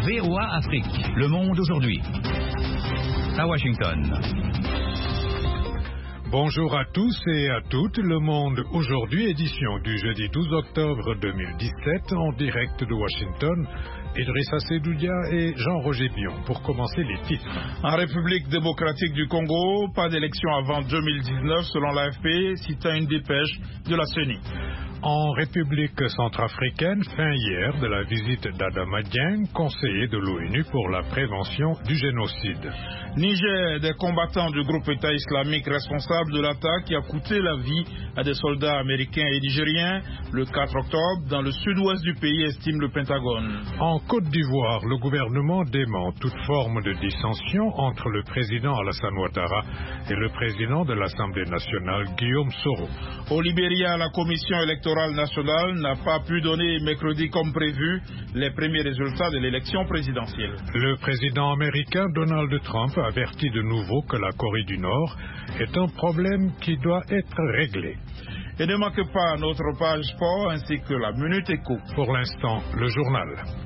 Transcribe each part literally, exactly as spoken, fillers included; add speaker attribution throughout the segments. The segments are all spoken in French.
Speaker 1: V O A Afrique, Le Monde aujourd'hui. À Washington.
Speaker 2: Bonjour à tous et à toutes, Le Monde aujourd'hui, édition du jeudi douze octobre deux mille dix-sept, en direct de Washington. Idrissa Sedoudia et Jean-Roger Bion. Pour commencer, les titres.
Speaker 3: En République démocratique du Congo, pas d'élection avant deux mille dix-neuf selon l'A F P, citant une dépêche de la CENI.
Speaker 2: En République centrafricaine, fin hier de la visite d'Adama Dieng, conseiller de l'ONU pour la prévention du génocide.
Speaker 3: Niger, des combattants du groupe État islamique responsables de l'attaque qui a coûté la vie à des soldats américains et nigériens le quatre octobre dans le sud-ouest du pays, estime le Pentagone.
Speaker 2: En Côte d'Ivoire, le gouvernement dément toute forme de dissension entre le président Alassane Ouattara et le président de l'Assemblée nationale, Guillaume Soro.
Speaker 3: Au Libéria, la commission électorale nationale n'a pas pu donner mercredi comme prévu les premiers résultats de l'élection présidentielle.
Speaker 2: Le président américain Donald Trump avertit de nouveau que la Corée du Nord est un problème qui doit être réglé.
Speaker 3: Et ne manquez pas notre page sport ainsi que la Minute Éco.
Speaker 2: Pour l'instant, le journal.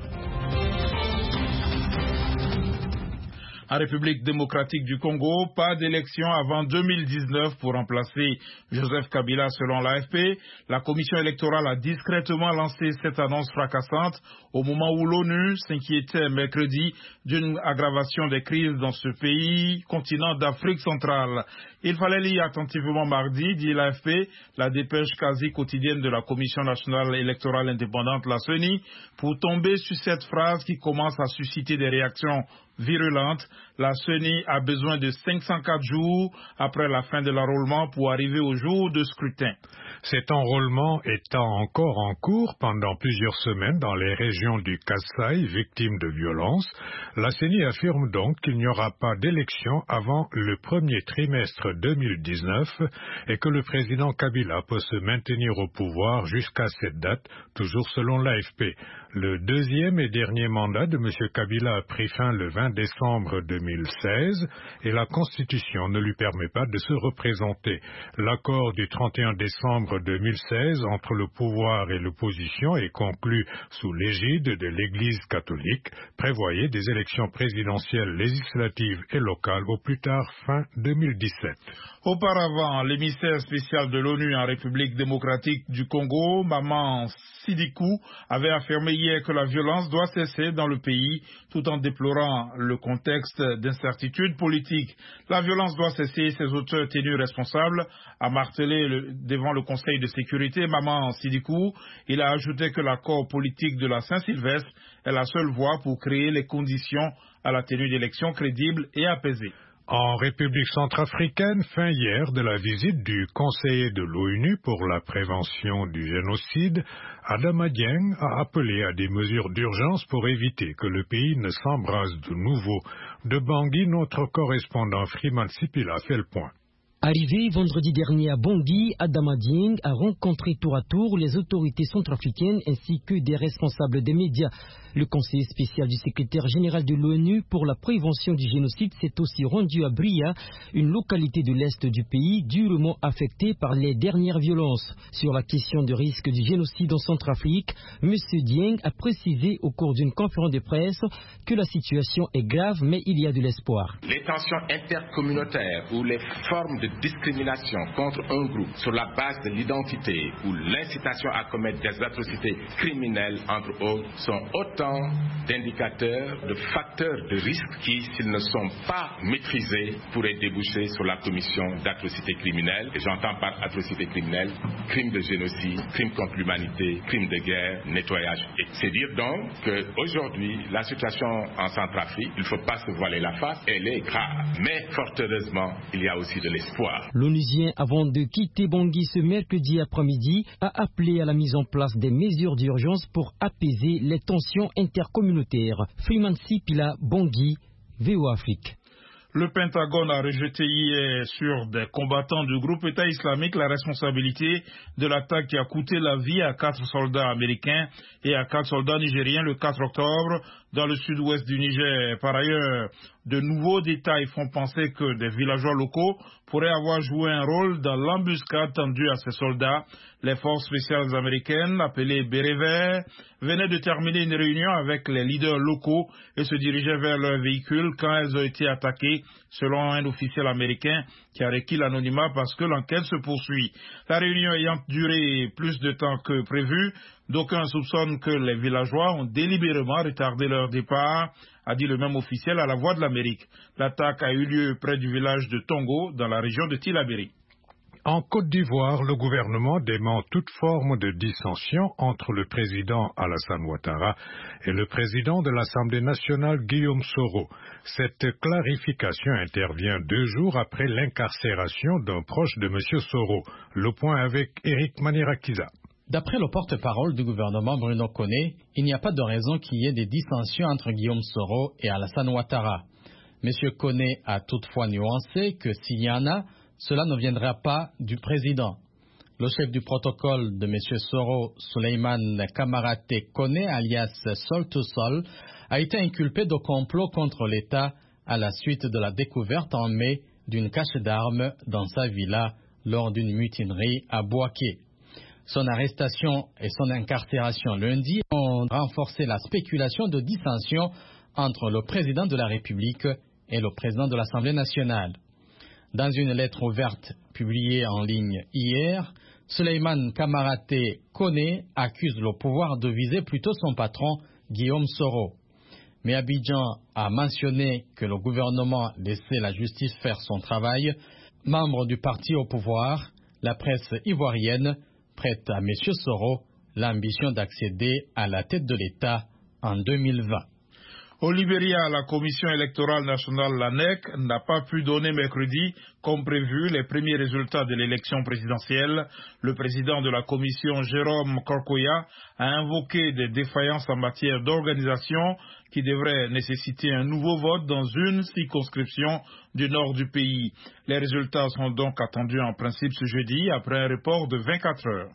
Speaker 3: En République démocratique du Congo, pas d'élection avant deux mille dix-neuf pour remplacer Joseph Kabila selon l'A F P. La commission électorale a discrètement lancé cette annonce fracassante au moment où l'ONU s'inquiétait mercredi d'une aggravation des crises dans ce pays, continent d'Afrique centrale. Il fallait lire attentivement mardi, dit l'A F P, la dépêche quasi quotidienne de la Commission nationale électorale indépendante, la CENI, pour tomber sur cette phrase qui commence à susciter des réactions virulente. La CENI a besoin de cinq cent quatre jours après la fin de l'enrôlement pour arriver au jour de scrutin.
Speaker 2: Cet enrôlement étant encore en cours pendant plusieurs semaines dans les régions du Kasaï, victimes de violences, la CENI affirme donc qu'il n'y aura pas d'élection avant le premier trimestre deux mille dix-neuf et que le président Kabila peut se maintenir au pouvoir jusqu'à cette date, toujours selon l'A F P. Le deuxième et dernier mandat de M. Kabila a pris fin le vingt décembre deux mille seize et la Constitution ne lui permet pas de se représenter. L'accord du trente et un décembre deux mille seize entre le pouvoir et l'opposition est conclu sous l'égide de l'Église catholique, prévoyait des élections présidentielles, législatives et locales au plus tard fin deux mille dix-sept.
Speaker 3: Auparavant, l'émissaire spécial de l'ONU en République démocratique du Congo, Maman Sidikou, avait affirmé hier que la violence doit cesser dans le pays, tout en déplorant le contexte d'incertitude politique. La violence doit cesser, ses auteurs tenus responsables, a martelé le, devant le Conseil de sécurité Maman Sidikou. Il a ajouté que l'accord politique de la Saint-Sylvestre est la seule voie pour créer les conditions à la tenue d'élections crédibles et apaisées.
Speaker 2: En République centrafricaine, fin hier de la visite du conseiller de l'ONU pour la prévention du génocide, Adama Dieng a appelé à des mesures d'urgence pour éviter que le pays ne s'embrase de nouveau. De Bangui, notre correspondant Freeman Sipila fait le point.
Speaker 4: Arrivé vendredi dernier à Bangui, Adama Dieng a rencontré tour à tour les autorités centrafricaines ainsi que des responsables des médias. Le conseiller spécial du secrétaire général de l'ONU pour la prévention du génocide s'est aussi rendu à Bria, une localité de l'est du pays durement affectée par les dernières violences. Sur la question du risque du génocide en Centrafrique, M. Dieng a précisé au cours d'une conférence de presse que la situation est grave mais il y a de l'espoir.
Speaker 5: Les tensions intercommunautaires ou les formes de discrimination contre un groupe sur la base de l'identité ou l'incitation à commettre des atrocités criminelles entre autres sont autant d'indicateurs, de facteurs de risque qui, s'ils ne sont pas maîtrisés, pourraient déboucher sur la commission d'atrocités criminelles. Et j'entends par atrocités criminelles, crimes de génocide, crimes contre l'humanité, crimes de guerre, nettoyage. Et c'est dire donc qu'aujourd'hui, la situation en Centrafrique, il ne faut pas se voiler la face, elle est grave. Mais fort heureusement, il y a aussi de l'espoir.
Speaker 4: L'Onusien, avant de quitter Bangui ce mercredi après-midi, a appelé à la mise en place des mesures d'urgence pour apaiser les tensions intercommunautaires. Freeman Sipila, Bangui, V O A Afrique.
Speaker 3: Le Pentagone a rejeté hier sur des combattants du groupe État islamique la responsabilité de l'attaque qui a coûté la vie à quatre soldats américains et à quatre soldats nigériens le quatre octobre dans le sud-ouest du Niger. Par ailleurs, de nouveaux détails font penser que des villageois locaux pourraient avoir joué un rôle dans l'embuscade tendue à ces soldats. Les forces spéciales américaines, appelées Bérets Verts, venaient de terminer une réunion avec les leaders locaux et se dirigeaient vers leur véhicule quand elles ont été attaquées, selon un officiel américain qui a requis l'anonymat parce que l'enquête se poursuit. La réunion ayant duré plus de temps que prévu, d'aucuns soupçonnent que les villageois ont délibérément retardé leur départ, a dit le même officiel à la Voix de l'Amérique. L'attaque a eu lieu près du village de Tongo, dans la région de Tillabéri.
Speaker 2: En Côte d'Ivoire, le gouvernement dément toute forme de dissension entre le président Alassane Ouattara et le président de l'Assemblée nationale Guillaume Soro. Cette clarification intervient deux jours après l'incarcération d'un proche de M. Soro. Le point avec Éric Manirakiza.
Speaker 6: D'après le porte-parole du gouvernement Bruno Koné, il n'y a pas de raison qu'il y ait des dissensions entre Guillaume Soro et Alassane Ouattara. M. Koné a toutefois nuancé que s'il y en a, cela ne viendra pas du président. Le chef du protocole de M. Soro, Souleymane Kamaraté Koné, alias Sol to Sol, a été inculpé de complot contre l'État à la suite de la découverte en mai d'une cache d'armes dans sa villa lors d'une mutinerie à Bouaké. Son arrestation et son incarcération lundi ont renforcé la spéculation de dissension entre le président de la République et le président de l'Assemblée nationale. Dans une lettre ouverte publiée en ligne hier, Souleymane Kamaraté Koné accuse le pouvoir de viser plutôt son patron Guillaume Soro. Mais Abidjan a mentionné que le gouvernement laissait la justice faire son travail. Membre du parti au pouvoir, la presse ivoirienne prête à M. Soro l'ambition d'accéder à la tête de l'État en deux mille vingt.
Speaker 3: Au Libéria, la Commission électorale nationale, la N E C, n'a pas pu donner mercredi, comme prévu, les premiers résultats de l'élection présidentielle. Le président de la Commission, Jérôme Korkoya, a invoqué des défaillances en matière d'organisation qui devraient nécessiter un nouveau vote dans une circonscription du nord du pays. Les résultats sont donc attendus en principe ce jeudi, après un report de vingt-quatre heures.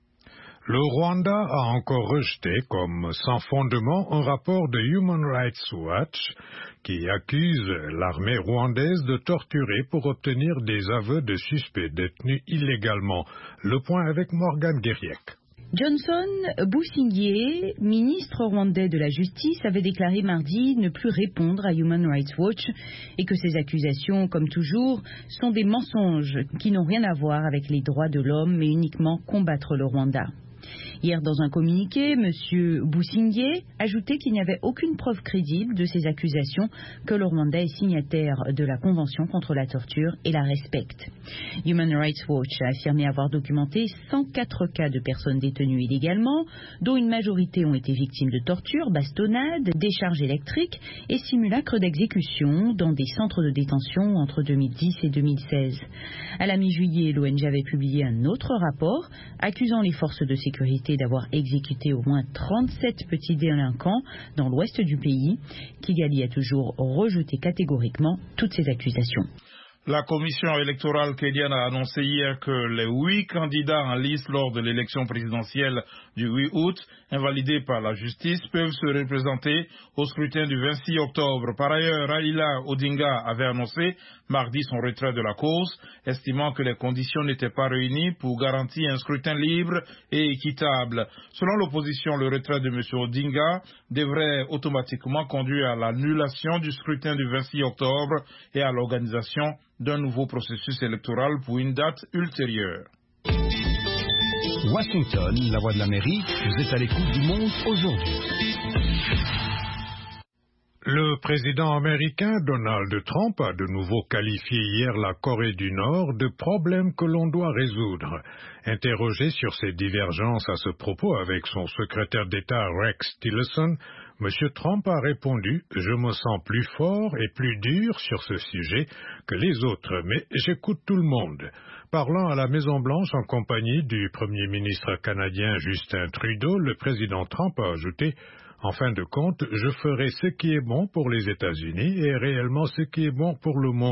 Speaker 2: Le Rwanda a encore rejeté comme sans fondement un rapport de Human Rights Watch qui accuse l'armée rwandaise de torturer pour obtenir des aveux de suspects détenus illégalement. Le point avec Morgan Guériec.
Speaker 7: Johnson Busingye, ministre rwandais de la Justice, avait déclaré mardi ne plus répondre à Human Rights Watch et que ces accusations, comme toujours, sont des mensonges qui n'ont rien à voir avec les droits de l'homme mais uniquement combattre le Rwanda. Hier, dans un communiqué, M. Busingye ajoutait qu'il n'y avait aucune preuve crédible de ces accusations, que le Rwanda est signataire de la Convention contre la torture et la respecte. Human Rights Watch a affirmé avoir documenté cent quatre cas de personnes détenues illégalement, dont une majorité ont été victimes de torture, bastonnades, décharges électriques et simulacres d'exécution dans des centres de détention entre deux mille dix et deux mille seize. À la mi-juillet, l'O N G avait publié un autre rapport accusant les forces de sécurité d'avoir exécuté au moins trente-sept petits délinquants dans l'ouest du pays. Kigali a toujours rejeté catégoriquement toutes ces accusations.
Speaker 3: La commission électorale kenyane a annoncé hier que les huit candidats en lice lors de l'élection présidentielle du huit août, invalidés par la justice, peuvent se représenter au scrutin du vingt-six octobre. Par ailleurs, Raila Odinga avait annoncé mardi son retrait de la course, estimant que les conditions n'étaient pas réunies pour garantir un scrutin libre et équitable. Selon l'opposition, le retrait de M. Odinga devrait automatiquement conduire à l'annulation du scrutin du vingt-six octobre et à l'organisation d'un nouveau processus électoral pour une date ultérieure.
Speaker 1: Washington, la voix de l'Amérique, vous êtes à l'écoute du monde aujourd'hui.
Speaker 2: Le président américain Donald Trump a de nouveau qualifié hier la Corée du Nord de problème que l'on doit résoudre. Interrogé sur ses divergences à ce propos avec son secrétaire d'État Rex Tillerson, M. Trump a répondu « Je me sens plus fort et plus dur sur ce sujet que les autres, mais j'écoute tout le monde ». Parlant à la Maison-Blanche en compagnie du Premier ministre canadien Justin Trudeau, le président Trump a ajouté « En fin de compte, je ferai ce qui est bon pour les États-Unis et réellement ce qui est bon pour le monde ».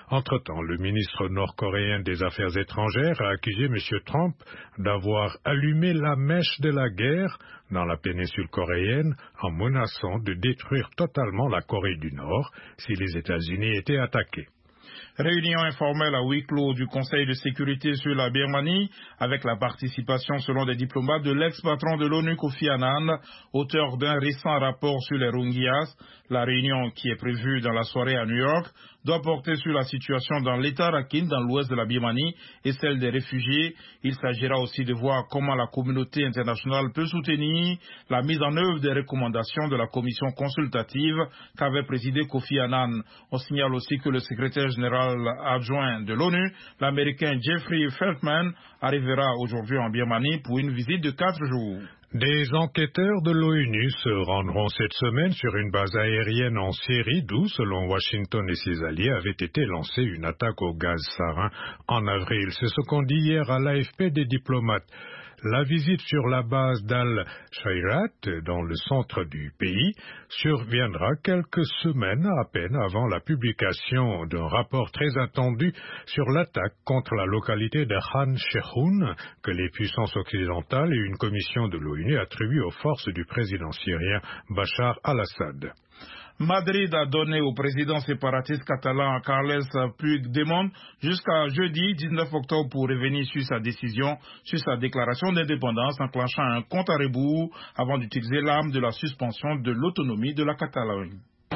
Speaker 2: Entre-temps, le ministre nord-coréen des Affaires étrangères a accusé M. Trump d'avoir allumé la mèche de la guerre dans la péninsule coréenne en menaçant de détruire totalement la Corée du Nord si les États-Unis étaient attaqués.
Speaker 3: Réunion informelle à huis clos du Conseil de sécurité sur la Birmanie avec la participation selon des diplomates de l'ex-patron de l'ONU Kofi Annan, auteur d'un récent rapport sur les Rohingyas. La réunion qui est prévue dans la soirée à New York doit porter sur la situation dans l'État Rakhine, dans l'ouest de la Birmanie, et celle des réfugiés. Il s'agira aussi de voir comment la communauté internationale peut soutenir la mise en œuvre des recommandations de la commission consultative qu'avait présidée Kofi Annan. On signale aussi que le secrétaire général adjoint de l'ONU, l'Américain Jeffrey Feltman, arrivera aujourd'hui en Birmanie pour une visite de quatre jours.
Speaker 2: Des enquêteurs de l'ONU se rendront cette semaine sur une base aérienne en Syrie d'où, selon Washington et ses alliés, avait été lancée une attaque au gaz sarin en avril. C'est ce qu'ont dit hier à l'A F P des diplomates. La visite sur la base d'Al-Shayrat, dans le centre du pays, surviendra quelques semaines à peine avant la publication d'un rapport très attendu sur l'attaque contre la localité de Khan Sheikhoun que les puissances occidentales et une commission de l'ONU attribuent aux forces du président syrien Bachar al-Assad.
Speaker 3: Madrid a donné au président séparatiste catalan Carles Puigdemont jusqu'à jeudi dix-neuf octobre pour revenir sur sa décision, sur sa déclaration d'indépendance, enclenchant un compte à rebours avant d'utiliser l'arme de la suspension de l'autonomie de la Catalogne.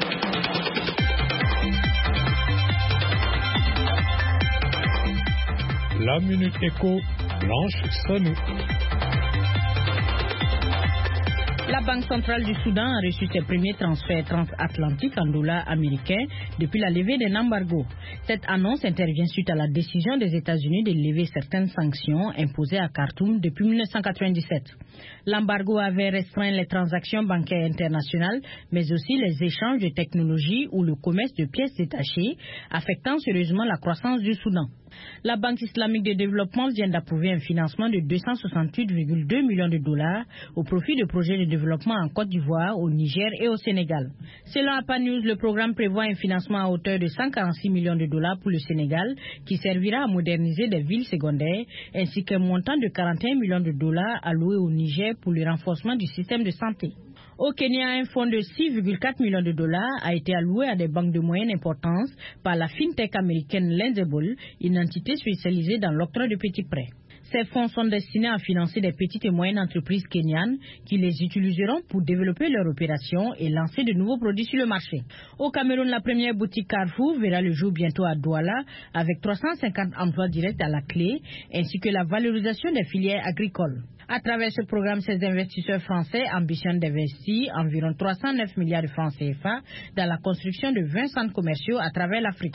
Speaker 2: La Minute Éco, Blanche Sanou.
Speaker 7: La Banque centrale du Soudan a reçu ses premiers transferts transatlantiques en dollars américains depuis la levée d'un embargo. Cette annonce intervient suite à la décision des États-Unis de lever certaines sanctions imposées à Khartoum depuis mille neuf cent quatre-vingt-dix-sept. L'embargo avait restreint les transactions bancaires internationales, mais aussi les échanges de technologies ou le commerce de pièces détachées, affectant sérieusement la croissance du Soudan. La Banque islamique de développement vient d'approuver un financement de deux cent soixante-huit virgule deux millions de dollars au profit de projets de développement en Côte d'Ivoire, au Niger et au Sénégal. Selon A P A News, le programme prévoit un financement à hauteur de cent quarante-six millions de dollars pour le Sénégal, qui servira à moderniser des villes secondaires, ainsi qu'un montant de quarante et un millions de dollars alloué au Niger pour le renforcement du système de santé. Au Kenya, un fonds de six virgule quatre millions de dollars a été alloué à des banques de moyenne importance par la fintech américaine Lendable, une entité spécialisée dans l'octroi de petits prêts. Ces fonds sont destinés à financer des petites et moyennes entreprises kenyanes qui les utiliseront pour développer leurs opérations et lancer de nouveaux produits sur le marché. Au Cameroun, la première boutique Carrefour verra le jour bientôt à Douala avec trois cent cinquante emplois directs à la clé ainsi que la valorisation des filières agricoles. À travers ce programme, ces investisseurs français ambitionnent d'investir environ trois cent neuf milliards de francs C F A dans la construction de vingt centres commerciaux à travers l'Afrique.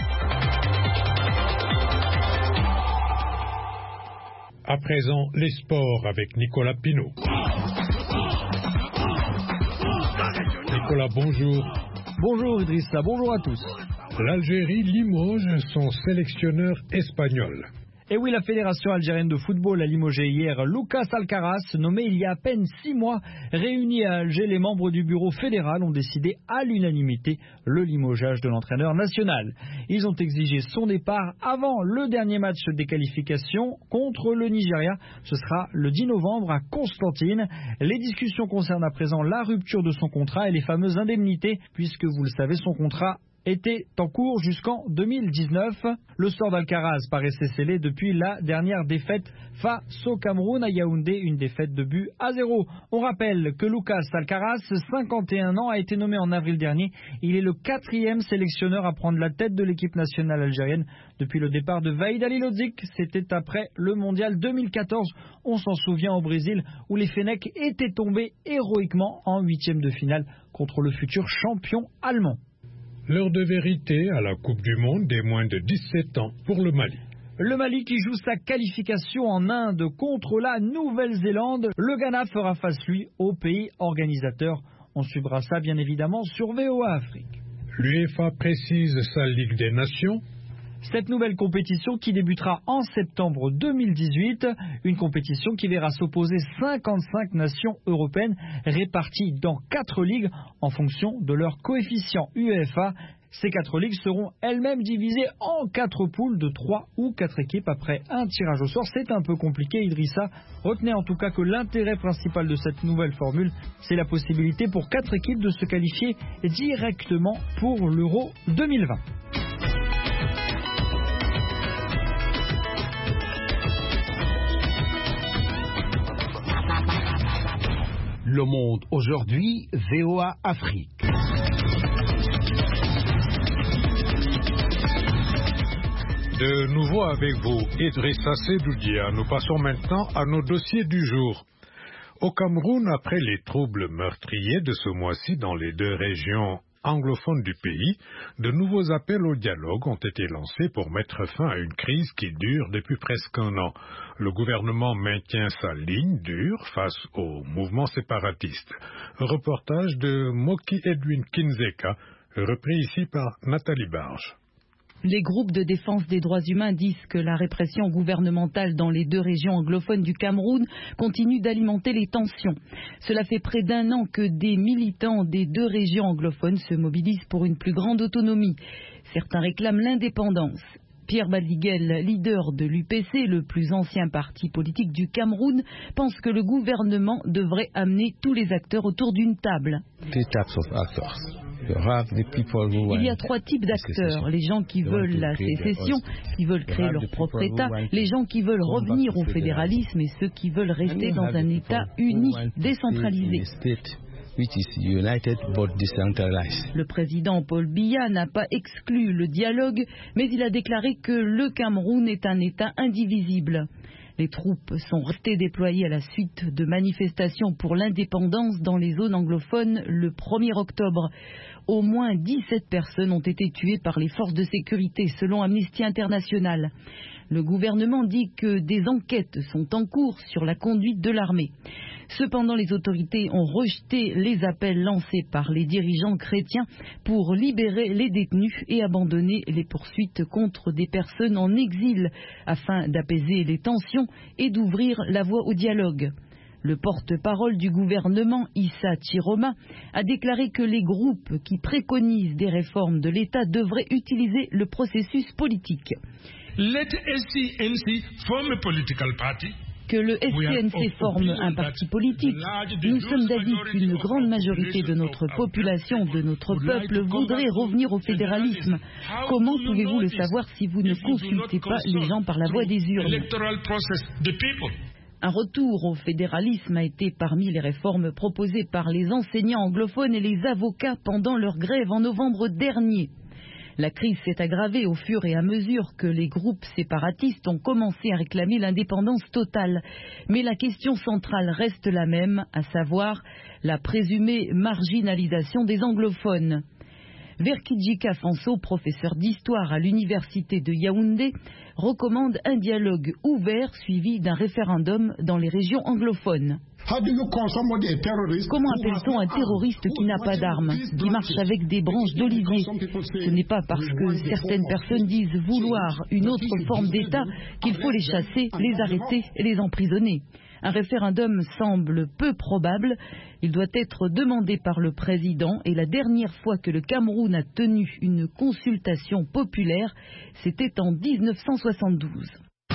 Speaker 2: À présent, les sports avec Nicolas Pinault. Nicolas, bonjour.
Speaker 8: Bonjour Idrissa, bonjour à tous.
Speaker 2: L'Algérie limoge son sélectionneur espagnol.
Speaker 8: Et oui, la Fédération algérienne de football a limogé hier Lucas Alcaraz, nommé il y a à peine six mois. Réunis à Alger, les membres du bureau fédéral ont décidé à l'unanimité le limogeage de l'entraîneur national. Ils ont exigé son départ avant le dernier match des qualifications contre le Nigeria. Ce sera le dix novembre à Constantine. Les discussions concernent à présent la rupture de son contrat et les fameuses indemnités, puisque vous le savez, son contrat était en cours jusqu'en deux mille dix-neuf. Le sort d'Alcaraz paraissait scellé depuis la dernière défaite face au Cameroun à Yaoundé, une défaite de but à zéro. On rappelle que Lucas Alcaraz, cinquante et un ans, a été nommé en avril dernier. Il est le quatrième sélectionneur à prendre la tête de l'équipe nationale algérienne depuis le départ de Vahid Halilhodžić. C'était après le mondial deux mille quatorze. On s'en souvient au Brésil où les Fennecs étaient tombés héroïquement en huitième de finale contre le futur champion allemand.
Speaker 2: L'heure de vérité à la Coupe du Monde des moins de dix-sept ans pour le Mali.
Speaker 8: Le Mali qui joue sa qualification en Inde contre la Nouvelle-Zélande. Le Ghana fera face, lui, au pays organisateur. On suivra ça, bien évidemment, sur V O A Afrique.
Speaker 2: L'UEFA précise sa Ligue des Nations.
Speaker 8: Cette nouvelle compétition qui débutera en septembre deux mille dix-huit, une compétition qui verra s'opposer cinquante-cinq nations européennes réparties dans quatre ligues en fonction de leur coefficient UEFA. Ces quatre ligues seront elles-mêmes divisées en quatre poules de trois ou quatre équipes après un tirage au sort. C'est un peu compliqué, Idrissa. Retenez en tout cas que l'intérêt principal de cette nouvelle formule, c'est la possibilité pour quatre équipes de se qualifier directement pour l'Euro deux mille vingt.
Speaker 9: Le Monde aujourd'hui, V O A Afrique.
Speaker 2: De nouveau avec vous, Idrissa Sedoudia. Nous passons maintenant à nos dossiers du jour. Au Cameroun, après les troubles meurtriers de ce mois-ci dans les deux régions anglophones du pays, de nouveaux appels au dialogue ont été lancés pour mettre fin à une crise qui dure depuis presque un an. Le gouvernement maintient sa ligne dure face au mouvement séparatiste. Reportage de Moki Edwin Kinzeka, repris ici par Nathalie Barge.
Speaker 7: Les groupes de défense des droits humains disent que la répression gouvernementale dans les deux régions anglophones du Cameroun continue d'alimenter les tensions. Cela fait près d'un an que des militants des deux régions anglophones se mobilisent pour une plus grande autonomie. Certains réclament l'indépendance. Pierre Badiguel, leader de l'U P C, le plus ancien parti politique du Cameroun, pense que le gouvernement devrait amener tous les acteurs autour d'une table. Il y a trois types d'acteurs. Les gens qui veulent la sécession, qui veulent créer leur propre État, les gens qui veulent revenir au fédéralisme et ceux qui veulent rester dans un État uni, décentralisé. Le président Paul Biya n'a pas exclu le dialogue, mais il a déclaré que le Cameroun est un État indivisible. Les troupes sont restées déployées à la suite de manifestations pour l'indépendance dans les zones anglophones le premier octobre. Au moins dix-sept personnes ont été tuées par les forces de sécurité, selon Amnesty International. Le gouvernement dit que des enquêtes sont en cours sur la conduite de l'armée. Cependant, les autorités ont rejeté les appels lancés par les dirigeants chrétiens pour libérer les détenus et abandonner les poursuites contre des personnes en exil afin d'apaiser les tensions et d'ouvrir la voie au dialogue. Le porte-parole du gouvernement, Issa Chiroma, a déclaré que les groupes qui préconisent des réformes de l'État devraient utiliser le processus politique.
Speaker 10: Let S C N C form a political party.
Speaker 7: Que le S C N C forme un parti politique. Nous sommes d'avis qu'une grande majorité de notre population, de notre peuple, voudrait revenir au fédéralisme. Comment pouvez-vous le savoir si vous ne consultez pas les gens par la voie des urnes ? Un retour au fédéralisme a été parmi les réformes proposées par les enseignants anglophones et les avocats pendant leur grève en novembre dernier. La crise s'est aggravée au fur et à mesure que les groupes séparatistes ont commencé à réclamer l'indépendance totale. Mais la question centrale reste la même, à savoir la présumée marginalisation des anglophones. Verkidjika Fanso, professeur d'histoire à l'université de Yaoundé, recommande un dialogue ouvert suivi d'un référendum dans les régions anglophones. Comment appelle-t-on un terroriste qui n'a pas d'armes, qui marche avec des branches d'olivier? Ce n'est pas parce que certaines personnes disent vouloir une autre forme d'État qu'il faut les chasser, les arrêter et les emprisonner. Un référendum semble peu probable. Il doit être demandé par le président et la dernière fois que le Cameroun a tenu une consultation populaire, c'était en mille neuf cent soixante-douze.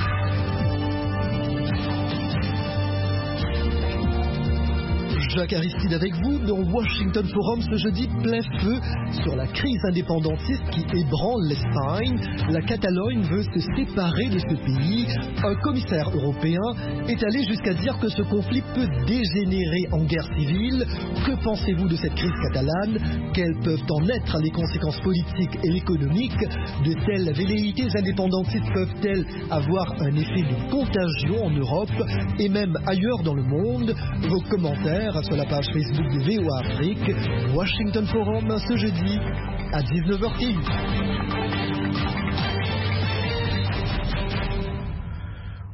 Speaker 11: Jacques Aristide avec vous dans Washington Forum ce jeudi, plein feu sur la crise indépendantiste qui ébranle l'Espagne. La Catalogne veut se séparer de ce pays. Un commissaire européen est allé jusqu'à dire que ce conflit peut dégénérer en guerre civile. Que pensez-vous de cette crise catalane? Quelles peuvent en être les conséquences politiques et économiques? De telles velléités indépendantistes peuvent-elles avoir un effet de contagion en Europe et même ailleurs dans le monde? Vos commentaires sur la page Facebook de V O A Afrique, Washington Forum ce jeudi à dix-neuf heures trente.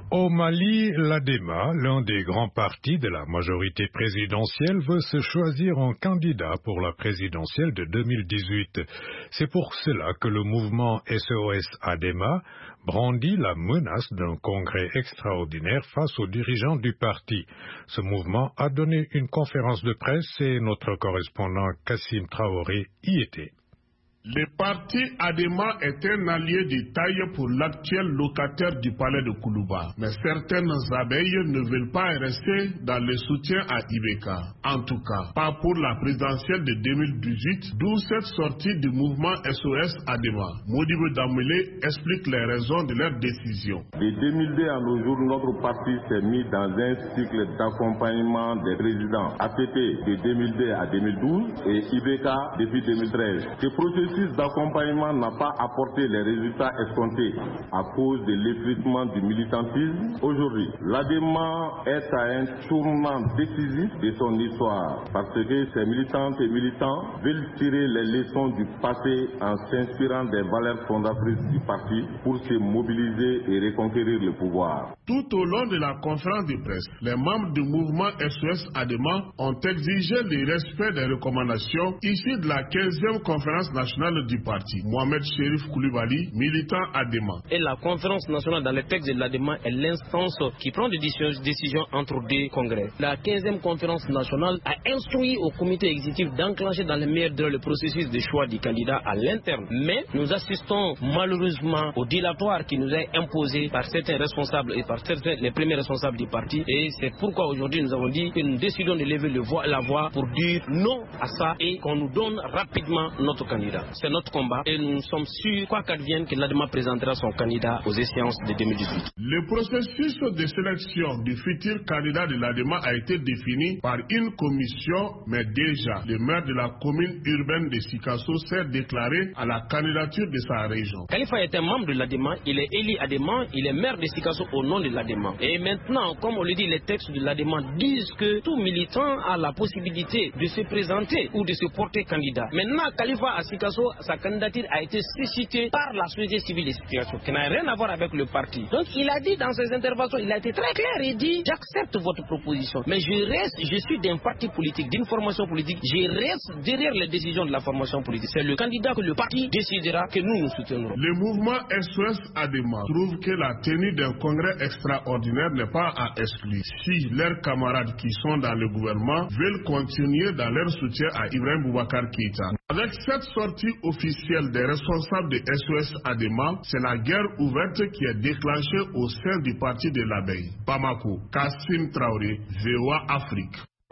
Speaker 2: Au Mali, l'A D E M A, l'un des grands partis de la majorité présidentielle, veut se choisir un candidat pour la présidentielle de deux mille dix-huit. C'est pour cela que le mouvement S O S A D E M A brandit la menace d'un congrès extraordinaire face aux dirigeants du parti. Ce mouvement a donné une conférence de presse et notre correspondant Kassim Traoré y était.
Speaker 12: Le parti A D E M A est un allié de taille pour l'actuel locataire du palais de Koulouba. Mais certaines abeilles ne veulent pas rester dans le soutien à I B K. En tout cas, pas pour la présidentielle de deux mille dix-huit, d'où cette sortie du mouvement S O S A D E M A. Modibo Damele explique les raisons de leur décision.
Speaker 13: De deux mille deux à nos jours, notre parti s'est mis dans un cycle d'accompagnement des présidents A P T de deux mille deux à deux mille douze et I B K depuis deux mille treize. Ce processus d'accompagnement n'a pas apporté les résultats escomptés à cause de l'effritement du militantisme. Aujourd'hui, l'A D E M A est à un tournant décisif de son histoire parce que ses militantes et militants veulent tirer les leçons du passé en s'inspirant des valeurs fondatrices du parti pour se mobiliser et reconquérir le pouvoir.
Speaker 12: Tout au long de la conférence de presse, les membres du mouvement S O S A D E M A ont exigé le respect des recommandations issues de la quinzième conférence nationale du parti. Mohamed Chérif Koulibaly, militant A D E M A.
Speaker 14: Et la conférence nationale dans le texte de l'A D E M A est l'instance qui prend des décisions entre deux congrès. La quinzième conférence nationale a instruit au comité exécutif d'enclencher dans les meilleurs délais le processus de choix du candidat à l'interne. Mais nous assistons malheureusement au dilatoire qui nous est imposé par certains responsables et par certains, les premiers responsables du parti. Et c'est pourquoi aujourd'hui nous avons dit que nous décidons de lever le voix, la voix pour dire non à ça et qu'on nous donne rapidement notre candidat. C'est notre combat et nous sommes sûrs, quoi qu'advienne, que l'A D E M A présentera son candidat aux échéances de deux mille dix-huit.
Speaker 12: Le processus de sélection du futur candidat de l'A D E M A a été défini par une commission, mais déjà, le maire de la commune urbaine de Sikasso s'est déclaré à la candidature de sa région.
Speaker 14: Khalifa est un membre de l'A D E M A, il est élu A D E M A, il est maire de Sikasso au nom de l'A D E M A. Et maintenant, comme on le dit, les textes de l'A D E M A disent que tout militant a la possibilité de se présenter ou de se porter candidat. Maintenant, Khalifa à Sikasso, sa candidature a été suscitée par la société civile de Sikasso, qui n'a rien à voir avec le parti. Donc il a dit dans ses interventions, il a été très clair, il dit j'accepte votre proposition, mais je reste, je suis d'un parti politique, d'une formation politique, je reste derrière les décisions de la formation politique. C'est le candidat que le parti décidera que nous nous soutiendrons.
Speaker 12: Le mouvement S O S A D E M A trouve que la tenue d'un congrès extraordinaire n'est pas à exclure si leurs camarades qui sont dans le gouvernement veulent continuer dans leur soutien à Ibrahim Boubacar Keïta. Avec cette sortie officielle des responsables de S O S A D E M A, c'est la guerre ouverte qui est déclenchée au sein du parti de l'abeille. Bamako, Kassim Traoré, V O A Afrique.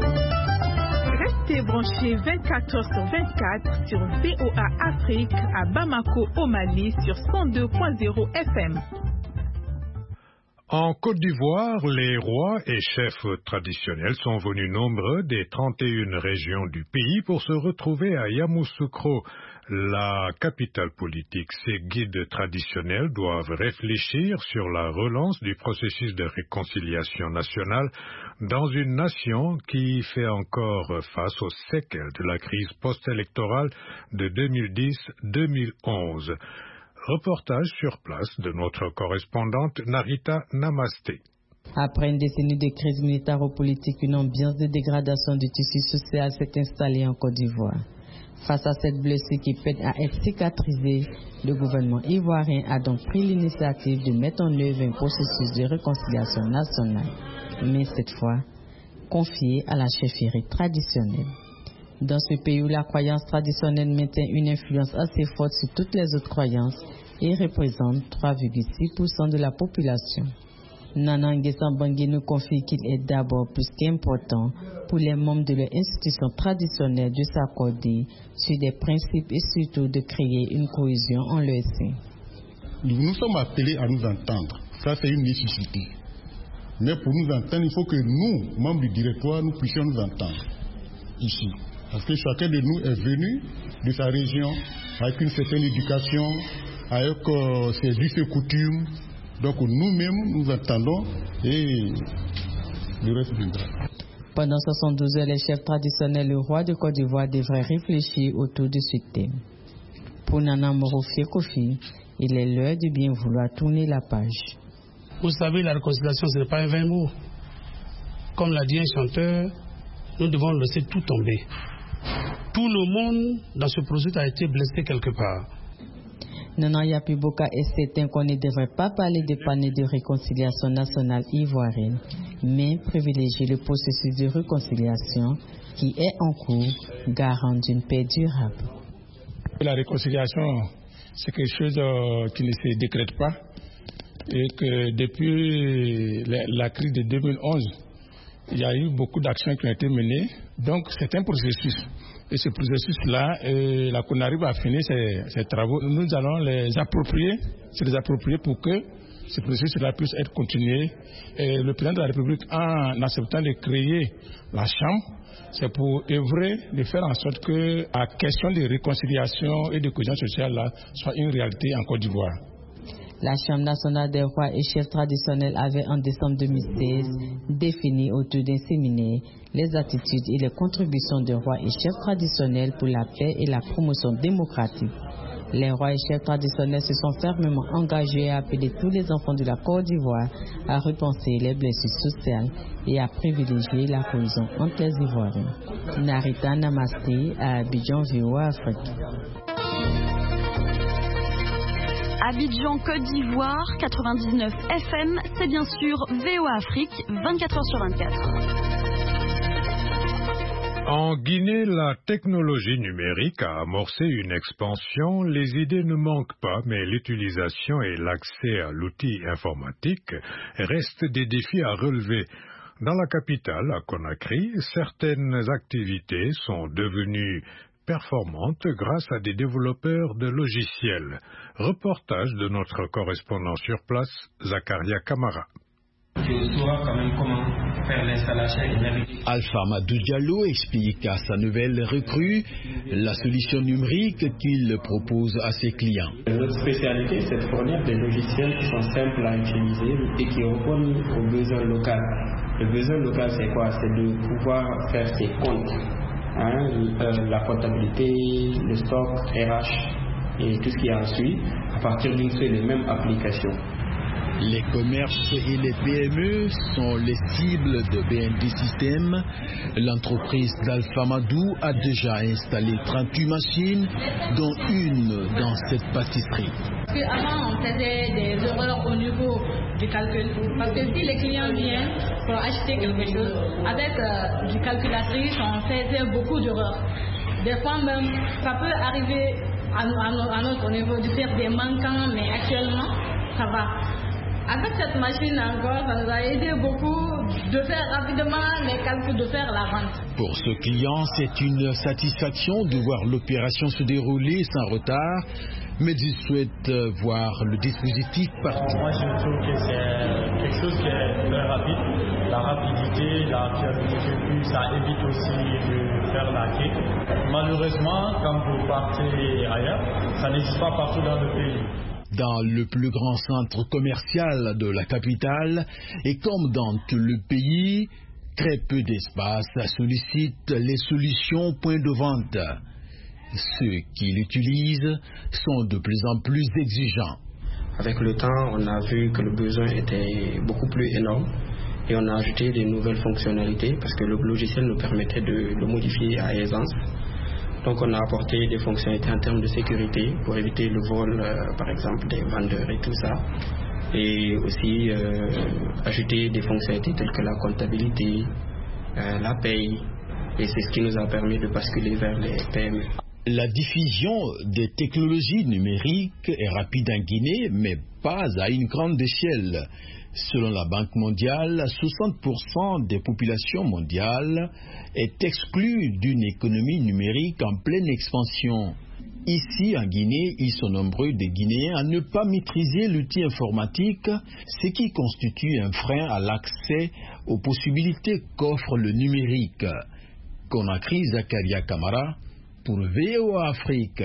Speaker 15: Restez branchés vingt-quatre heures sur vingt-quatre sur V O A Afrique à Bamako au Mali sur cent deux point zéro F M.
Speaker 2: En Côte d'Ivoire, les rois et chefs traditionnels sont venus nombreux des trente et une régions du pays pour se retrouver à Yamoussoukro, la capitale politique. Ces guides traditionnels doivent réfléchir sur la relance du processus de réconciliation nationale dans une nation qui fait encore face aux séquelles de la crise post-électorale de deux mille dix deux mille onze. Reportage sur place de notre correspondante Narita Namasté.
Speaker 16: Après une décennie de crise militaro-politique, une ambiance de dégradation du tissu social s'est installée en Côte d'Ivoire. Face à cette blessure qui peine à être cicatrisée, le gouvernement ivoirien a donc pris l'initiative de mettre en œuvre un processus de réconciliation nationale, mais cette fois confié à la chefferie traditionnelle. Dans ce pays où la croyance traditionnelle maintient une influence assez forte sur toutes les autres croyances et représente trois virgule six pour cent de la population. Nana Nguessan Bangui nous confie qu'il est d'abord plus qu'important pour les membres de leur institution traditionnelle de s'accorder sur des principes et surtout de créer une cohésion en leur sein.
Speaker 17: Nous nous sommes appelés à nous entendre. Ça, c'est une nécessité. Mais pour nous entendre, il faut que nous, membres du directoire, nous puissions nous entendre ici. Parce que chacun de nous est venu de sa région avec une certaine éducation, avec euh, ses us et coutumes. Donc nous-mêmes, nous entendons et le reste viendra.
Speaker 16: Pendant soixante-douze heures, les chefs traditionnels, le roi de Côte d'Ivoire devrait réfléchir autour de ce thème. Pour Nana Morofie Kofi, il est l'heure de bien vouloir tourner la page.
Speaker 18: Vous savez, la réconciliation, ce n'est pas un vain mot. Comme l'a dit un chanteur, nous devons laisser tout tomber. Tout le monde dans ce processus a été blessé quelque part.
Speaker 16: Nana Yapiboka est certain qu'on ne devrait pas parler de panneau de réconciliation nationale ivoirienne, mais privilégier le processus de réconciliation qui est en cours, garant d'une paix durable.
Speaker 19: La réconciliation, c'est quelque chose euh, qui ne se décrète pas et que depuis la, la crise de deux mille onze, il y a eu beaucoup d'actions qui ont été menées. Donc c'est un processus. Et ce processus-là, euh, là qu'on arrive à finir ces, ces travaux, nous allons les approprier, se les approprier pour que ce processus-là puisse être continué. Et le président de la République, en acceptant de créer la Chambre, c'est pour œuvrer, de faire en sorte que la question de réconciliation et de cohésion sociale là, soit une réalité en Côte d'Ivoire.
Speaker 16: La Chambre nationale des rois et chefs traditionnels avait en décembre deux mille seize défini autour d'un séminaire les attitudes et les contributions des rois et chefs traditionnels pour la paix et la promotion démocratique. Les rois et chefs traditionnels se sont fermement engagés à appeler tous les enfants de la Côte d'Ivoire à repenser les blessures sociales et à privilégier la cohésion entre les Ivoiriens. Narita Namasté à Abidjan, V O A Afrique.
Speaker 20: Abidjan, Côte d'Ivoire, quatre-vingt-dix-neuf F M, c'est bien sûr V O A Afrique, vingt-quatre heures sur vingt-quatre.
Speaker 2: En Guinée, la technologie numérique a amorcé une expansion. Les idées ne manquent pas, mais l'utilisation et l'accès à l'outil informatique restent des défis à relever. Dans la capitale, à Conakry, certaines activités sont devenues performantes grâce à des développeurs de logiciels. Reportage de notre correspondant sur place, Zakaria Kamara.
Speaker 21: Tu sauras quand même comment faire l'installation énergétique.
Speaker 22: Alpha Madou Diallo explique à sa nouvelle recrue la solution numérique qu'il propose à ses clients.
Speaker 21: Notre spécialité, c'est de fournir des logiciels qui sont simples à utiliser et qui répondent aux besoins locaux. Le besoin local, c'est quoi? C'est de pouvoir faire ses comptes. Hein, euh, la comptabilité, le stock, R H et tout ce qui en suit à partir d'une seule et même application.
Speaker 22: Les commerces et les P M E sont les cibles de B N D System. L'entreprise d'Alpha Madou a déjà installé trente-huit machines, dont une dans cette pâtisserie.
Speaker 23: Avant, on faisait des erreurs au niveau du calcul. Parce que si les clients viennent pour acheter quelque chose, avec euh, du calculatrice, on faisait beaucoup d'erreurs. Des fois même, ça peut arriver à, à, à notre niveau de faire des manquants, mais actuellement, ça va. Avec cette machine encore, ça nous a aidé beaucoup de faire rapidement les calculs, de faire la vente.
Speaker 22: Pour ce client, c'est une satisfaction de voir l'opération se dérouler sans retard, mais il souhaite voir le dispositif partout.
Speaker 24: Moi, je trouve que c'est quelque chose qui est très rapide. La rapidité, la fiabilité, puis ça évite aussi de faire la quai. Malheureusement, quand vous partez ailleurs, ça n'existe pas partout dans le pays.
Speaker 22: Dans le plus grand centre commercial de la capitale, et comme dans tout le pays, très peu d'espace sollicitent les solutions point de vente. Ceux qui l'utilisent sont de plus en plus exigeants.
Speaker 21: Avec le temps, on a vu que le besoin était beaucoup plus énorme et on a ajouté des nouvelles fonctionnalités parce que le logiciel nous permettait de le modifier à aisance. Donc on a apporté des fonctionnalités en termes de sécurité pour éviter le vol, euh, par exemple, des vendeurs et tout ça. Et aussi euh, ajouter des fonctionnalités telles que la comptabilité, euh, la paye. Et c'est ce qui nous a permis de basculer vers les P M E.
Speaker 22: La diffusion des technologies numériques est rapide en Guinée, mais pas à une grande échelle. Selon la Banque mondiale, soixante pour cent des populations mondiales est exclue d'une économie numérique en pleine expansion. Ici, en Guinée, ils sont nombreux des Guinéens à ne pas maîtriser l'outil informatique, ce qui constitue un frein à l'accès aux possibilités qu'offre le numérique. Conakry, Zakaria Kamara, pour V O A Afrique.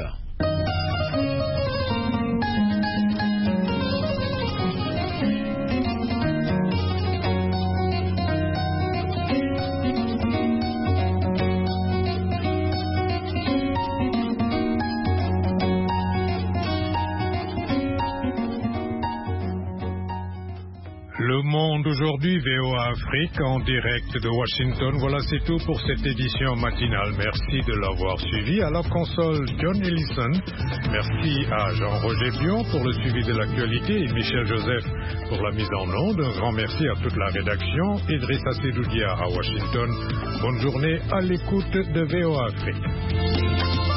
Speaker 2: Le Monde aujourd'hui, V O A Afrique, en direct de Washington. Voilà, c'est tout pour cette édition matinale. Merci de l'avoir suivi. À la console, John Ellison. Merci à Jean-Roger Bion pour le suivi de l'actualité et Michel Joseph pour la mise en onde. Un grand merci à toute la rédaction. Idrissa Sedoudia à Washington. Bonne journée à l'écoute de V O A Afrique.